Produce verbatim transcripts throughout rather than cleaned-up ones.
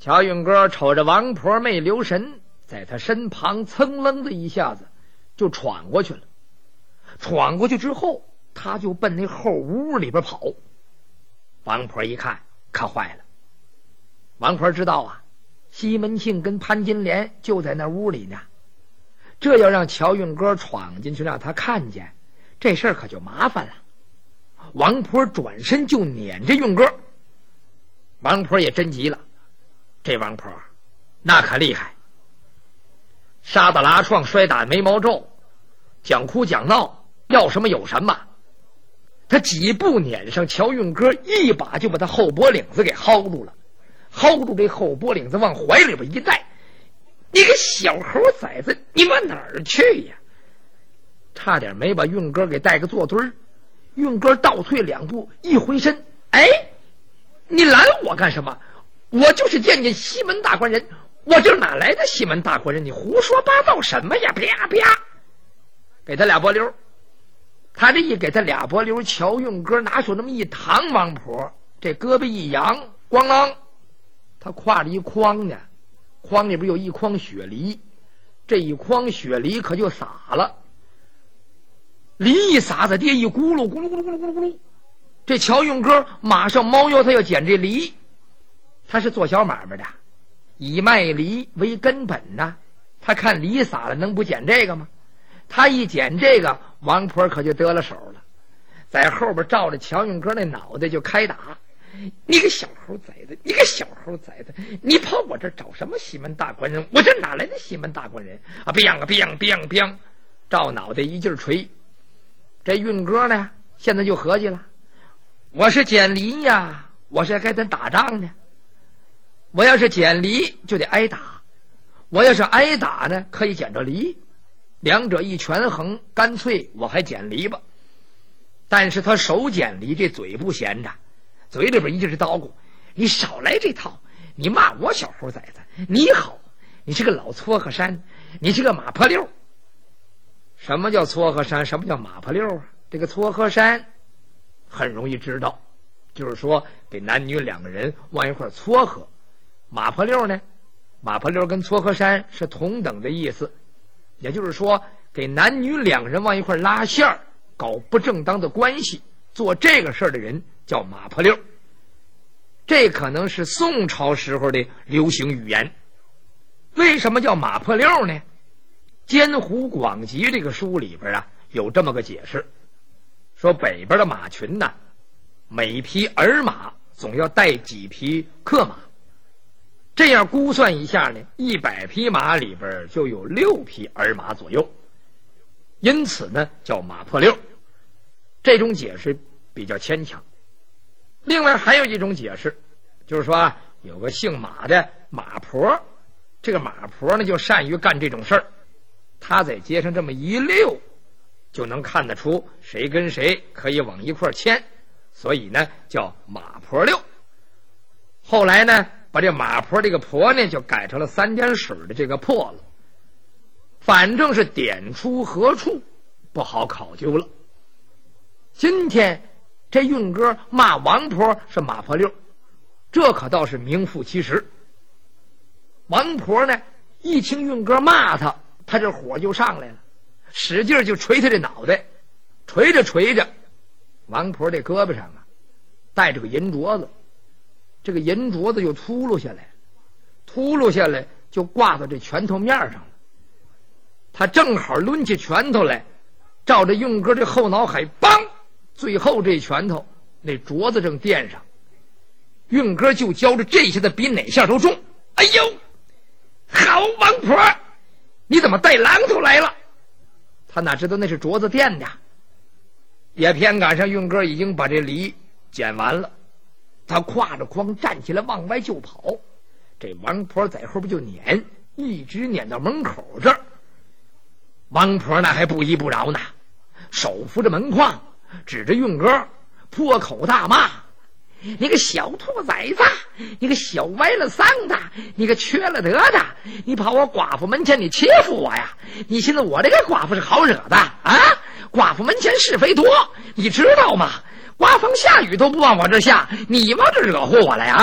乔运哥瞅着王婆没留神，在他身旁噌楞的一下子就闯过去了。闯过去之后，他就奔那后屋里边跑。王婆一看，可坏了。王婆知道啊，西门庆跟潘金莲就在那屋里呢，这要让乔运哥闯进去让他看见，这事儿可就麻烦了。王婆转身就撵着运哥。王婆也真急了，这王婆那可厉害，杀打拉撞，摔打眉毛皱，讲哭讲闹，要什么有什么。他几步撵上乔运哥，一把就把他后脖领子给薅住了，薅住这后脖领子往怀里边一带。你个小猴崽子，你往哪儿去呀？差点没把运哥给带个坐墩儿。运哥倒退两步，一回身，哎，你拦我干什么？我就是见见西门大官人，我这哪来的西门大官人？你胡说八道什么呀？啪啪，给他俩波溜。他这一给他俩波溜，乔运哥拿手那么一扛王婆，这胳膊一扬，咣啷，他挎着一筐呢，筐里边有一筐雪梨，这一筐雪梨可就洒了。梨一洒在地一咕噜咕噜咕噜咕噜咕噜咕噜，这乔运哥马上猫腰，他要捡这梨。他是做小买卖的，以卖梨为根本呐。他看梨洒了，能不捡这个吗？他一捡这个，王婆可就得了手了，在后边照着乔运哥那脑袋就开打。你个小猴崽子，你个小猴崽子，你跑我这找什么西门大官人？我这哪来的西门大官人啊？biang啊 biang biang biang， 照脑袋一劲锤。这运哥呢，现在就合计了，我是捡梨呀，我是该跟打仗呢。我要是捡梨就得挨打，我要是挨打呢，可以捡着梨，两者一权衡，干脆我还捡梨吧。但是他手捡梨，这嘴不闲着，嘴里边一直是叨咕，你少来这套，你骂我小猴崽子，你好，你是个老撮合山，你是个马坡溜。什么叫撮合山？什么叫马坡溜啊？这个撮合山很容易知道，就是说给男女两个人往一块撮合。马坡溜呢，马坡溜跟撮合山是同等的意思，也就是说给男女两人往一块拉线儿，搞不正当的关系，做这个事儿的人叫马坡溜。这可能是宋朝时候的流行语言。为什么叫马坡溜呢？《监湖广集》这个书里边啊，有这么个解释，说北边的马群呢，每匹儿马总要带几匹客马，这样估算一下呢，一百匹马里边就有六匹儿马左右，因此呢叫马坡溜。这种解释比较牵强。另外还有一种解释，就是说啊，有个姓马的马婆，这个马婆呢就善于干这种事儿，他在街上这么一溜，就能看得出谁跟谁可以往一块牵，所以呢叫马婆溜。后来呢把这马婆这个婆呢就改成了三点水的这个破了，反正是点出何处不好考究了。今天这运哥骂王婆是马婆溜，这可倒是名副其实。王婆呢一听运哥骂他，他这火就上来了，使劲就捶他这脑袋，捶着捶着，王婆这胳膊上啊带着个银镯子，这个银镯子就秃噜下来，秃噜下来就挂到这拳头面上了。他正好抡起拳头来，照着运哥这后脑海，梆，最后这拳头那镯子正垫上，运哥就觉着这下子比哪下都重。哎呦，好王婆，你怎么带榔头来了？他哪知道那是镯子垫的，也偏赶上运哥已经把这梨捡完了，他挎着筐站起来往外就跑，这王婆在后边就撵，一直撵到门口这儿。王婆那还不依不饶呢，手扶着门框，指着运哥破口大骂，你个小兔崽子，你个小歪了丧的，你个缺了德的，你跑我寡妇门前你欺负我呀？你现在我这个寡妇是好惹的啊？寡妇门前是非多，你知道吗？刮风下雨都不往我这下，你往这惹祸我来啊？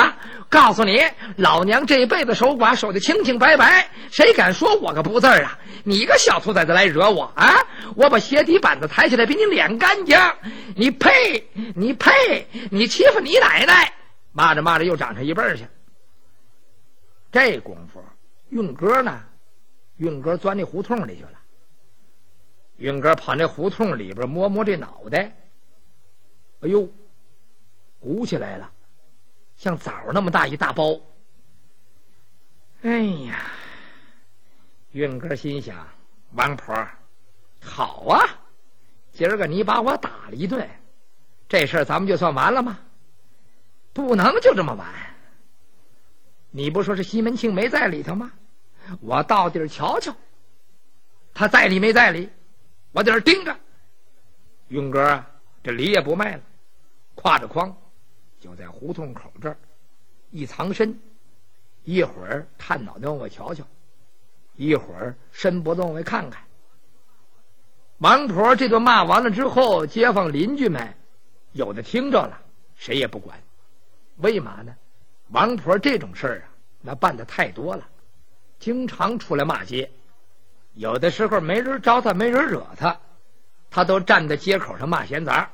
告诉你，老娘这辈子守寡守得清清白白，谁敢说我个不字儿啊？你个小兔崽子来惹我啊！我把鞋底板子抬起来比你脸干净，你配你配你欺负你奶奶！骂着骂着又长上一辈儿去。这功夫运哥呢，运哥钻那胡同里去了。运哥跑那胡同里边摸摸这脑袋，哎呦，鼓起来了，像枣那么大一大包。哎呀，运哥心想，王婆好啊，今儿个你把我打了一顿，这事儿咱们就算完了吗？不能就这么完。你不说是西门庆没在里头吗？我到底儿瞧瞧，他在里没在里，我在这儿盯着。运哥啊，这梨也不卖了，挎着筐就在胡同口这儿一藏身，一会儿探脑袋往外瞧瞧，一会儿伸脖子往外看看。王婆这顿骂完了之后，街坊邻居们有的听着了，谁也不管。为嘛呢？王婆这种事儿啊，那办的太多了，经常出来骂街。有的时候没人招他，没人惹他，他都站在街口上骂闲杂。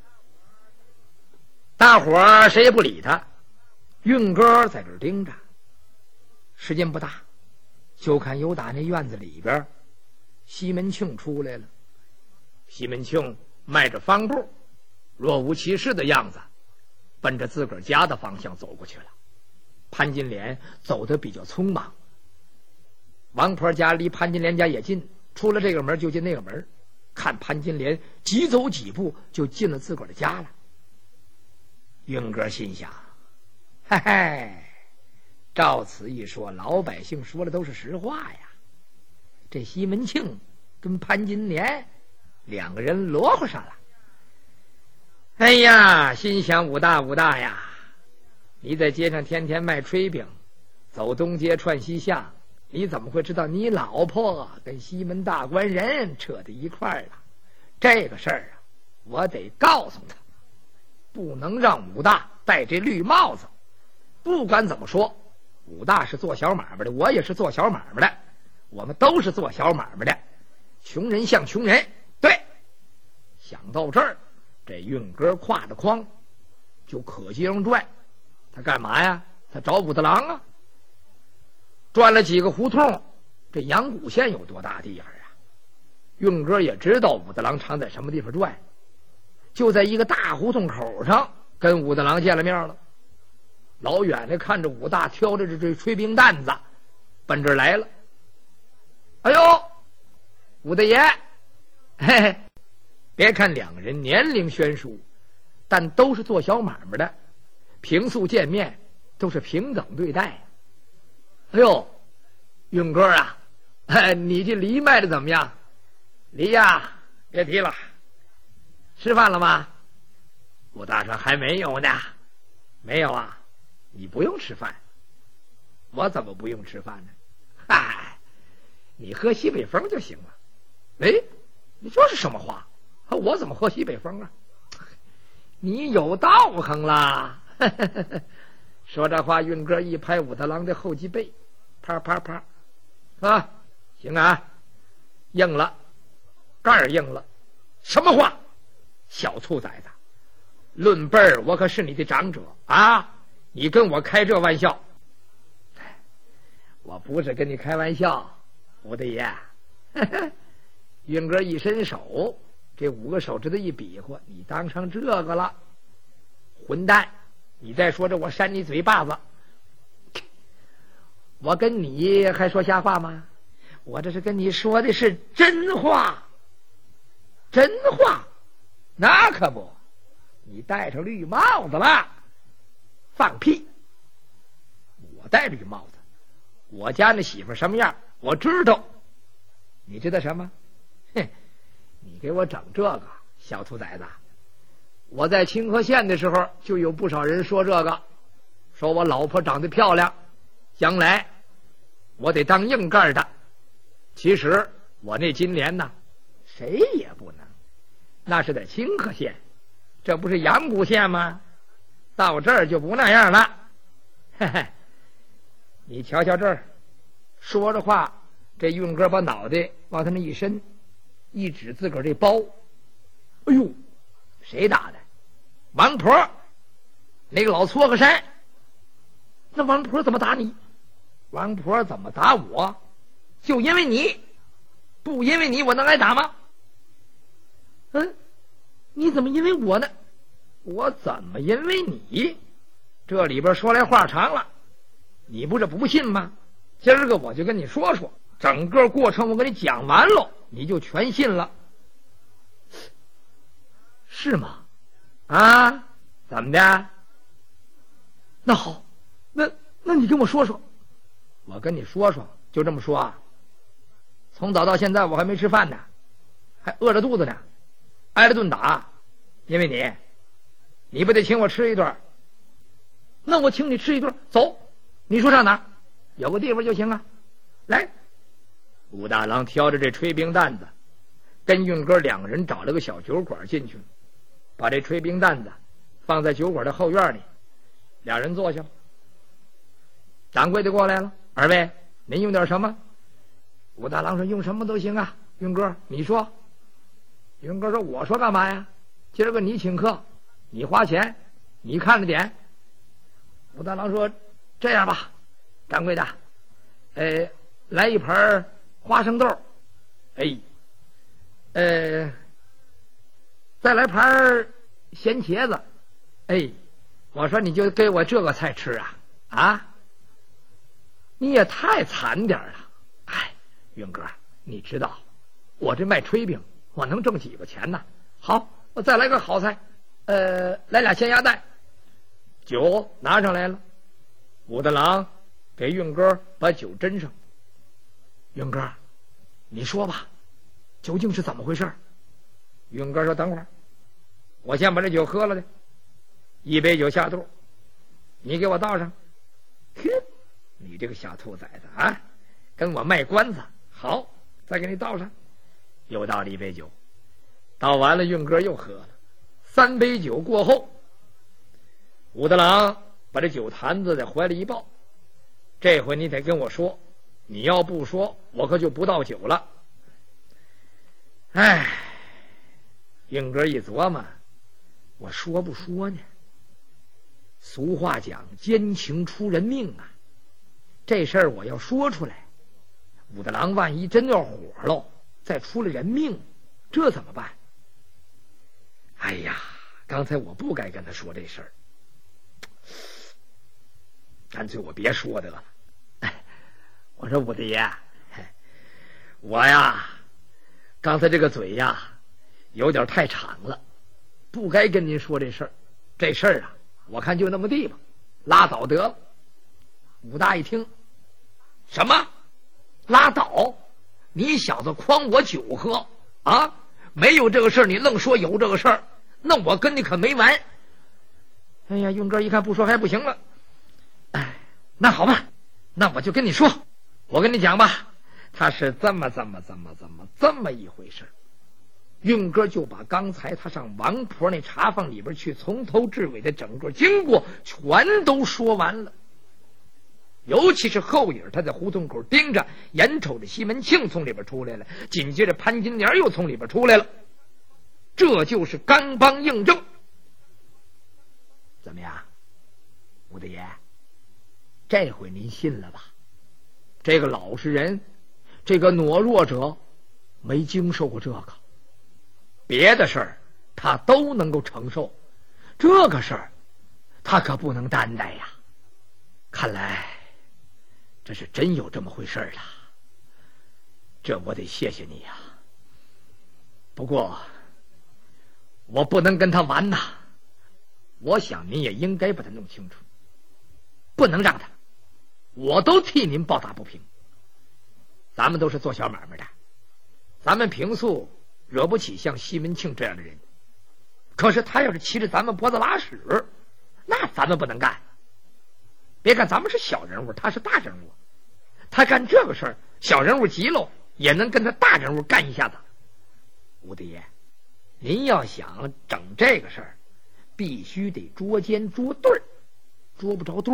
大伙儿谁也不理他，运哥在这儿盯着。时间不大，就看有打那院子里边，西门庆出来了。西门庆迈着方步，若无其事的样子，奔着自个儿家的方向走过去了。潘金莲走得比较匆忙，王婆家离潘金莲家也近，出了这个门就进那个门。看潘金莲急走几步就进了自个儿的家了。运哥心想，嘿嘿，照此一说，老百姓说的都是实话呀。这西门庆跟潘金莲两个人罗合上了。哎呀，心想武大武大呀，你在街上天天卖炊饼，走东街串西巷，你怎么会知道你老婆跟西门大官人扯在一块儿了？这个事儿啊，我得告诉他，不能让武大戴这绿帽子。不管怎么说，武大是做小买卖的，我也是做小买卖的，我们都是做小买卖的，穷人像穷人。对，想到这儿，这运哥挎着筐就可街上转。他干嘛呀？他找武大郎啊。转了几个胡同，这阳谷县有多大地方啊？运哥也知道武大郎常在什么地方转，就在一个大胡同口上跟武大郎见了面了。老远的看着武大挑着这这炊饼担子奔这儿来了。哎呦，武大爷，嘿嘿，别看两个人年龄悬殊，但都是做小买卖的，平素见面都是平等对待。哎呦，运哥啊，你这梨卖的怎么样？梨呀，别提了。吃饭了吗？武大说还没有呢。没有啊？你不用吃饭。我怎么不用吃饭呢？嗨，你喝西北风就行了。哎，你说是什么话？我怎么喝西北风啊？你有道行啦！说这话，运哥一拍武大郎的后脊背，啪啪啪，啊，行啊，应了，盖儿应了。什么话？小兔崽子，论辈儿我可是你的长者啊！你跟我开这玩笑？我不是跟你开玩笑，武大爷。运哥一伸手，这五个手指头一比划，你当成这个了，混蛋！你再说这我扇你嘴巴子。我跟你还说瞎话吗？我这是跟你说的是真话。真话？那可不，你戴上绿帽子了。放屁！我戴绿帽子，我家那媳妇什么样我知道。你知道什么？哼，你给我整这个小兔崽子。我在清河县的时候就有不少人说这个，说我老婆长得漂亮，将来我得当硬干的。其实我那金莲呢，谁也不能。那是在清河县，这不是阳谷县吗？到这儿就不那样了。 嘿嘿，你瞧瞧这儿。说着话，这运哥把脑袋往他那一伸，一指自个儿这包。哎呦，谁打的？王婆，那个老撮合山。那王婆怎么打你？王婆怎么打我？就因为你，不因为你我能挨打吗？嗯，你怎么因为我呢？我怎么因为你？这里边说来话长了，你不是不信吗？今儿个我就跟你说说，整个过程我跟你讲完了，你就全信了，是吗？啊，怎么的？那好，那那你跟我说说。我跟你说说，就这么说啊。从早到现在我还没吃饭呢，还饿着肚子呢，挨了顿打，因为你，你不得请我吃一顿？那我请你吃一顿，走，你说上哪儿？有个地方就行啊。来，武大郎挑着这炊冰担子，跟运哥两个人找了个小酒馆进去，把这炊冰担子放在酒馆的后院里，俩人坐下。掌柜的过来了，二位您用点什么？武大郎说用什么都行啊。运哥你说。运哥说我说干嘛呀？今儿个你请客，你花钱，你看着点。武大郎说这样吧，掌柜的，呃，来一盘花生豆，哎，呃，再来盘咸茄子，哎，我说你就给我这个菜吃啊啊！你也太惨点了，哎，云哥，你知道我这卖炊饼，我能挣几个钱呢？好，我再来个好菜，呃，来俩咸鸭蛋，酒拿上来了。武大郎给运哥把酒斟上。运哥，你说吧，究竟是怎么回事？运哥说等会儿，我先把这酒喝了的。一杯酒下肚，你给我倒上。哼，你这个小兔崽子啊，跟我卖关子。好，再给你倒上。又倒了一杯酒，倒完了运哥又喝了。三杯酒过后，武大郎把这酒坛子在怀里一抱，这回你得跟我说，你要不说我可就不倒酒了。哎，运哥一琢磨，我说不说呢？俗话讲奸情出人命啊，这事儿我要说出来，武大郎万一真要火喽，再出了人命，这怎么办？哎呀，刚才我不该跟他说这事儿，干脆我别说得了。我说武大爷，我呀刚才这个嘴呀有点太长了，不该跟您说这事儿。这事儿啊我看就那么地吧，拉倒得了。武大一听，什么拉倒？你小子诓我酒喝啊？没有这个事儿，你愣说有这个事儿，那我跟你可没完。哎呀，运哥一看不说还不行了，哎，那好吧，那我就跟你说，我跟你讲吧，他是这么这么这么这么这么一回事。运哥就把刚才他上王婆那茶坊里边去从头至尾的整个经过全都说完了，尤其是后影他在胡同口盯着，眼瞅着西门庆从里边出来了，紧接着潘金莲又从里边出来了，这就是刚帮印证。怎么样，武大爷，这回您信了吧？这个老实人，这个懦弱者，没经受过这个，别的事儿他都能够承受，这个事儿他可不能担待呀。看来这是真有这么回事了，这我得谢谢你呀。不过我不能跟他玩呐，我想您也应该把他弄清楚，不能让他，我都替您抱打不平。咱们都是做小买卖的，咱们平素惹不起像西门庆这样的人，可是他要是骑着咱们脖子拉屎，那咱们不能干。别看咱们是小人物，他是大人物，他干这个事儿，小人物急了也能跟他大人物干一下子。武大爷，您要想整这个事儿，必须得捉奸捉对儿，捉不着对儿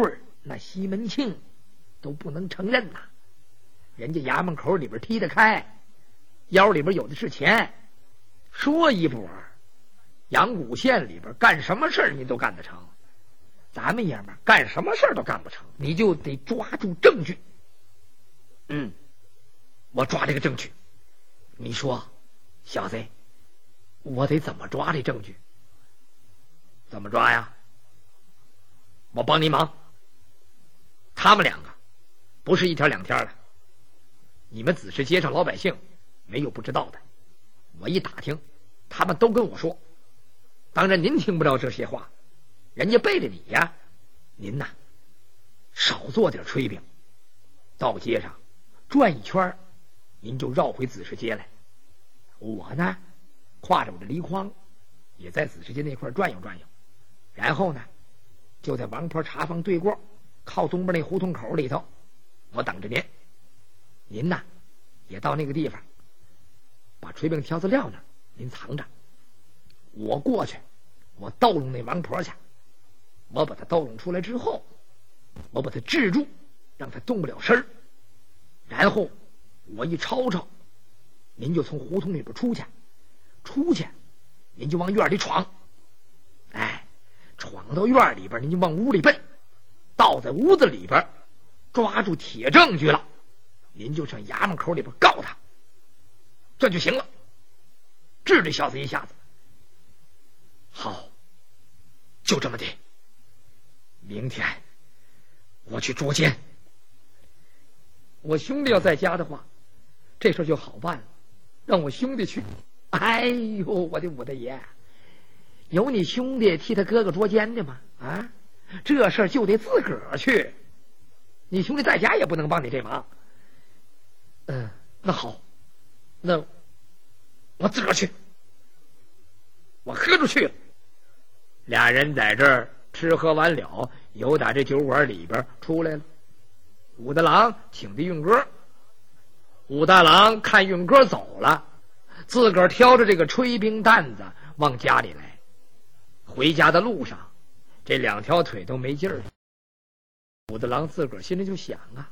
那西门庆都不能承认呐。人家衙门口里边踢得开，腰里边有的是钱，说一波，阳谷县里边干什么事儿你都干得成，咱们爷们儿干什么事儿都干不成，你就得抓住证据。嗯，我抓这个证据。你说，小子，我得怎么抓这证据？怎么抓呀？我帮你忙。他们两个不是一天两天的，你们子时街上老百姓没有不知道的。我一打听，他们都跟我说，当然您听不着这些话，人家背着你呀。您呐，少做点炊饼，到街上转一圈，您就绕回子时街来。我呢，挎着我的梨筐，也在子时街那块转悠转悠，然后呢，就在王婆茶坊对过，靠东边那胡同口里头，我等着您。您呐，也到那个地方，把炊饼挑子撂那儿，您藏着。我过去，我逗弄那王婆去。我把他逗弄出来之后，我把他制住，让他动不了身儿。然后我一吵吵，您就从胡同里边出去，出去，您就往院里闯。哎，闯到院里边，您就往屋里奔，倒在屋子里边，抓住铁证据了，您就上衙门口里边告他，这就行了，治这小子一下子。好，就这么的。明天我去捉奸。我兄弟要在家的话，这事就好办了，让我兄弟去。哎呦，我的武大爷，有你兄弟替他哥哥捉奸的吗？啊，这事就得自个儿去，你兄弟在家也不能帮你这忙。嗯，那好，那我自个儿去。我喝出去了。俩人在这儿吃喝完了，又打这酒馆里边出来了。武大郎请的运哥，武大郎看运哥走了，自个儿挑着这个炊饼担子往家里来。回家的路上，这两条腿都没劲儿。武大郎自个儿心里就想啊，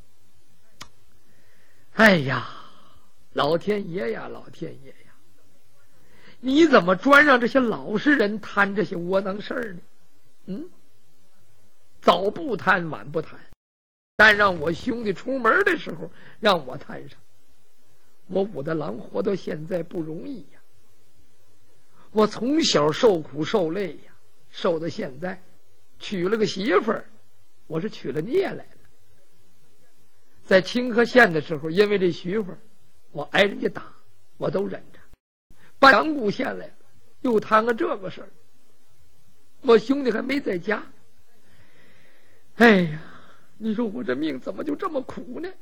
哎呀，老天爷呀，老天爷呀，你怎么专让这些老实人摊这些窝囊事儿呢？嗯，早不摊晚不摊，但让我兄弟出门的时候让我摊上。我武大郎活到现在不容易呀，我从小受苦受累呀，受到现在，娶了个媳妇儿，我是娶了孽来了。在清河县的时候，因为这媳妇儿，我挨人家打，我都忍着。搬阳谷县来了，又摊个这个事儿，我兄弟还没在家。哎呀，你说我这命怎么就这么苦呢？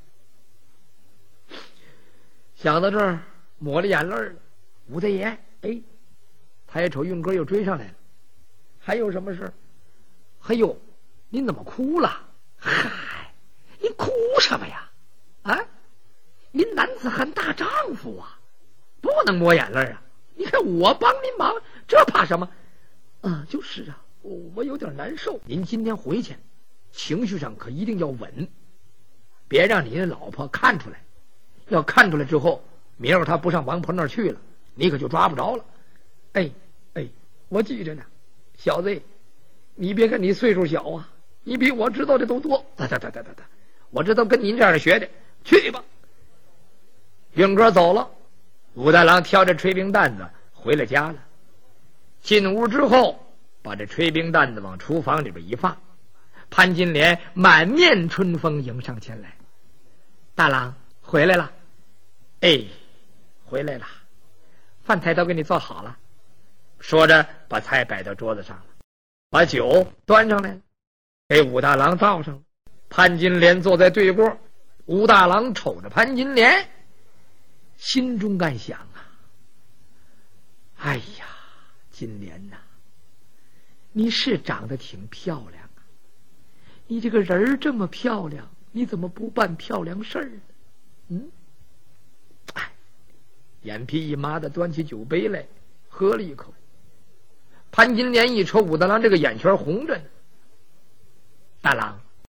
想到这儿，抹了眼泪了。武大爷，哎，抬瞅运哥又追上来了。还有什么事？还有，您怎么哭了？嗨，您哭什么呀？啊，您男子汉大丈夫啊，不能抹眼泪啊！你看我帮您忙，这怕什么？啊，就是啊，我我有点难受。您今天回去，情绪上可一定要稳，别让你的老婆看出来。要看出来之后，明儿他不上王婆那儿去了，你可就抓不着了。哎哎，我记着呢，小子，你别看你岁数小啊，你比我知道的都多。哒哒哒哒哒哒，我这都跟您这样的学的，去吧。运哥走了，武大郎挑着炊饼担子回了家了。进屋之后，把这炊饼担子往厨房里边一放，潘金莲满面春风迎上前来：“大郎回来了。”“哎，回来了，饭菜都给你做好了。”说着把菜摆到桌子上了，把酒端上来了，给武大郎倒上了。潘金莲坐在对过，武大郎瞅着潘金莲，心中干想啊，哎呀，金莲呐，你是长得挺漂亮啊，你这个人这么漂亮，你怎么不办漂亮事儿呢？嗯，哎，眼皮一抹的端起酒杯来喝了一口。潘金莲一瞅武大郎这个眼圈红着呢，大郎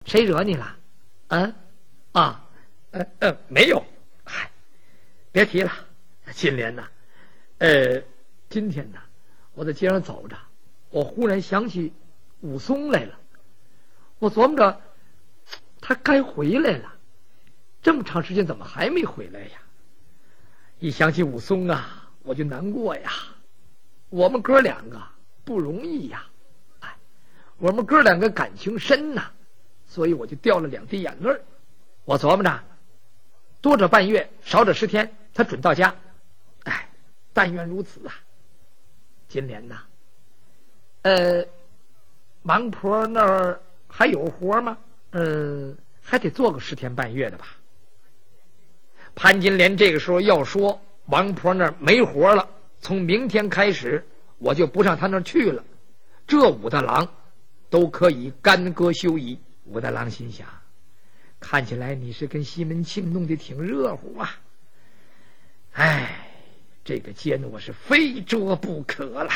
谁惹你了？嗯啊呃呃没有。嗨，别提了，金莲呐，呃今天呢我在街上走着，我忽然想起武松来了。我琢磨着他该回来了，这么长时间怎么还没回来呀？一想起武松啊，我就难过呀。我们哥两个不容易呀，哎，我们哥两个感情深呐，所以我就掉了两滴眼泪。我琢磨着，多者半月，少者十天，他准到家。哎，但愿如此啊。金莲呐，呃，王婆那儿还有活吗？嗯、呃，还得做个十天半月的吧。潘金莲这个时候要说王婆那儿没活了，从明天开始我就不上他那儿去了，这武大郎都可以干戈休矣。武大郎心想，看起来你是跟西门庆弄得挺热乎啊，哎，这个奸我是非捉不可了。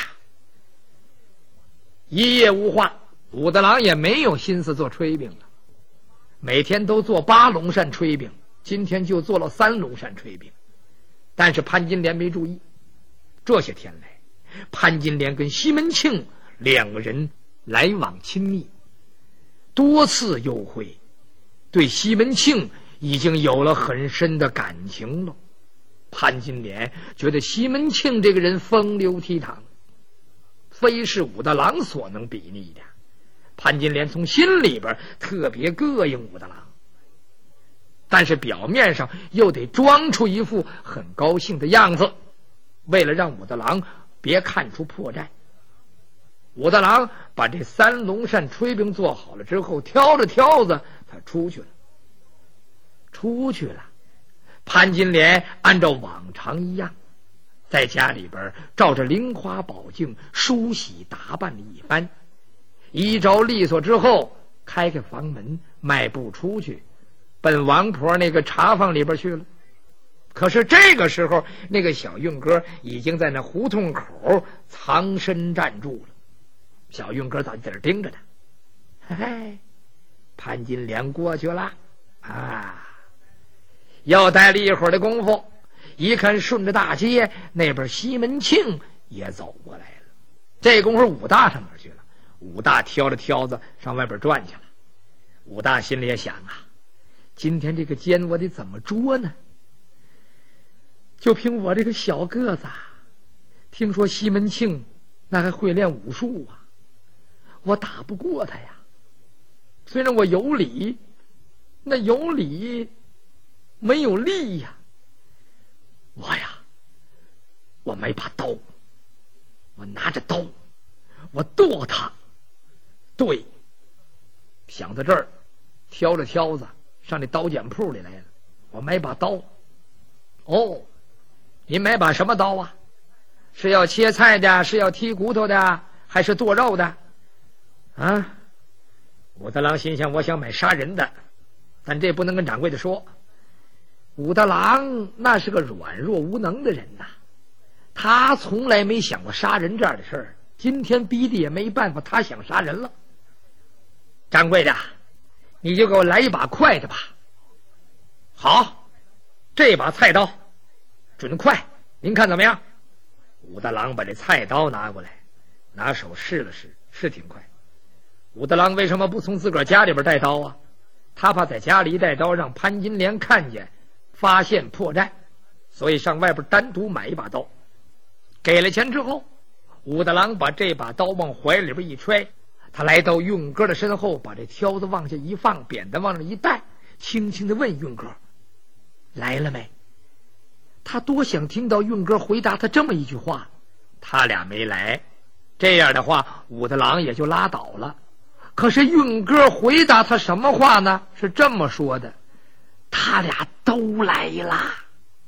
一夜无话，武大郎也没有心思做炊饼了，每天都做八龙扇炊饼，今天就做了三龙扇炊饼。但是潘金莲没注意，这些天来潘金莲跟西门庆两个人来往亲密，多次幽会，对西门庆已经有了很深的感情了。潘金莲觉得西门庆这个人风流倜傥，非是武大郎所能比拟的。潘金莲从心里边特别膈应武大郎，但是表面上又得装出一副很高兴的样子，为了让武大郎别看出破绽。武大郎把这三龙扇炊饼做好了之后，挑着挑子他出去了。出去了，潘金莲按照往常一样，在家里边照着菱花宝镜梳洗打扮了一番，一招利索之后，开开房门，迈步出去，奔王婆那个茶坊里边去了。可是这个时候，那个小运哥已经在那胡同口藏身站住了。小运哥早就在这盯着他。嘿嘿，潘金莲过去了啊！要待了一会儿的功夫，一看顺着大街那边西门庆也走过来了。这功夫武大上哪儿去了？武大挑着挑子上外边转去了。武大心里也想啊，今天这个奸我得怎么捉呢？就凭我这个小个子，听说西门庆那还会练武术啊，我打不过他呀。虽然我有理，那有理没有力呀。我呀，我买把刀，我拿着刀，我剁他。对，想到这儿，挑着挑子上这刀剪铺里来了。我买把刀。哦，您买把什么刀啊？是要切菜的，是要剔骨头的，还是剁肉的？啊！武大郎心想，我想买杀人的，但这不能跟掌柜的说。武大郎那是个软弱无能的人呐，他从来没想过杀人这样的事儿，今天逼的也没办法，他想杀人了。掌柜的，你就给我来一把快的吧。好，这把菜刀准快，您看怎么样？武大郎把这菜刀拿过来，拿手试了试，是挺快。武大郎为什么不从自个儿家里边带刀啊？他怕在家里一带刀让潘金莲看见，发现破绽，所以上外边单独买一把刀。给了钱之后，武大郎把这把刀往怀里边一揣，他来到运哥的身后，把这挑子往下一放，扁担往上一带，轻轻地问运哥来了没。他多想听到运哥回答他这么一句话，他俩没来，这样的话武大郎也就拉倒了。可是运哥回答他什么话呢？是这么说的，他俩都来了。